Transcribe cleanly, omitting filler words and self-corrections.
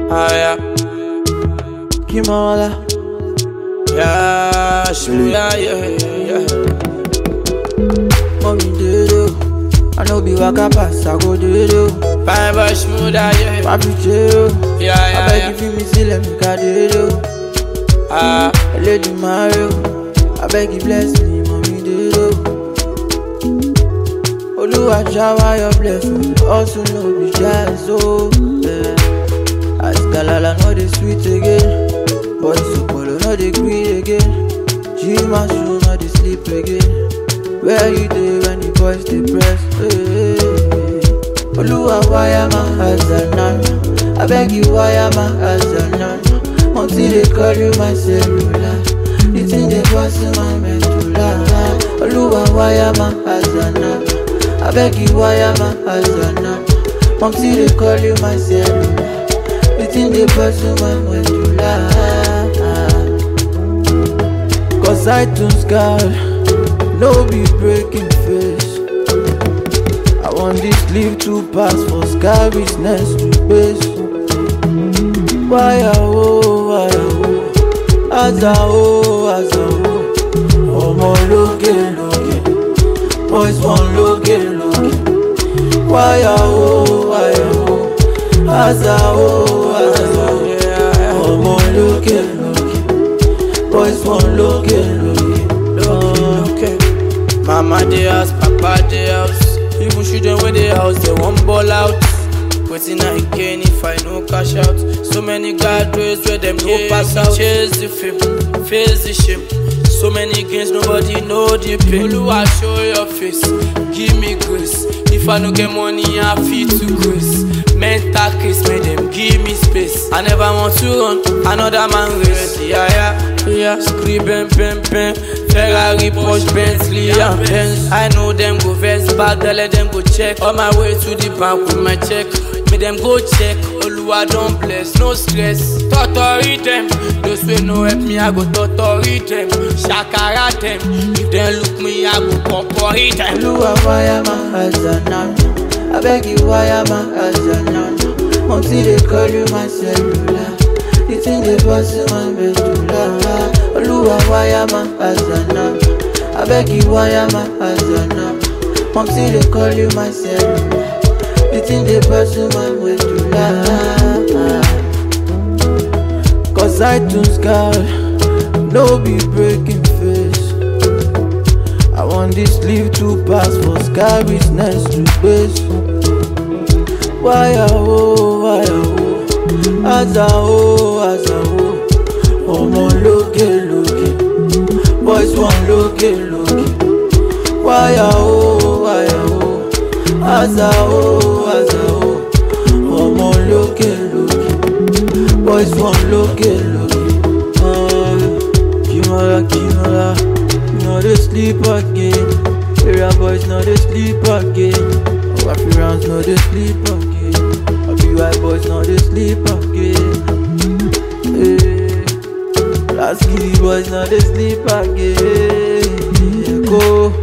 Ah yeah, Kimala, yeah, yeah. mommy do. I know be waka pass, I go do. Fine boy, Shmuda, yeah. Papi do. Yeah, I beg yeah. you feel me, see let me got do. Ah, Lady Mario, I beg you bless me, mommy do. Oluwa shower your blessing, also no be jazz, oh yeah. As Galala know the sweet again, boys Sopolo know the green again. G-Masu know the sleep again. Where you dey when the boys dey press? Hey. Oluwa wire my eyes and now I beg you wire my eyes and now until they call you my cellular. The thing they pass in my medulla. Oluwa wire my eyes and now I beg you wire my eyes and now until they call you my cellular. The thing they pass in my medulla. Cause iTunes God no be breaking face. I want this leave to pass for sky business to base. Why oh, Aza oh, Omo loge, boys want loge. Why oh, Aza oh, Omo loge, boys want loge. Mama dey house, Papa dey house. Even children when they house, they won't ball out. Waiting again if I no cash out. So many graduates where them no pass out. Chase the fame, face the shame. So many games, nobody know the pain. Oluwa show your face, give me grace. If I no get money, I feel to grace. Mental case, make them give me space. I never want to run another man race. Yeah. Scream, bam. Ferrari, Porsche, Bentley, and Benz. I know them go vest back, they let them go check. On my way to the bank with my check. Make them go check. Oluwa don't bless, no stress. Totori them, those way no help me, I go totori them. Shakara them, if they look me, I go popori them. Oluwa wire my eyes and now I beg you wire my eyes and now until they call you my cellular. The thing they pass in my medulla. Oluwa wire my eyes and now I beg you wire my eyes and now until they call you my cellular. The thing they pass in my medulla. Cause iTunes God no be breaking face. I want this leave to pass for sky business to base. Why oh, Aza oh, Omo loge, boys want loge. Why oh, Aza oh, Omo loge, boys want loge. Kimala, no they sleep again. Area boys no they sleep again. Waffy rounds no they sleep again. White boys no they sleep again. Hey. Last giddy boys no they sleep again. Go.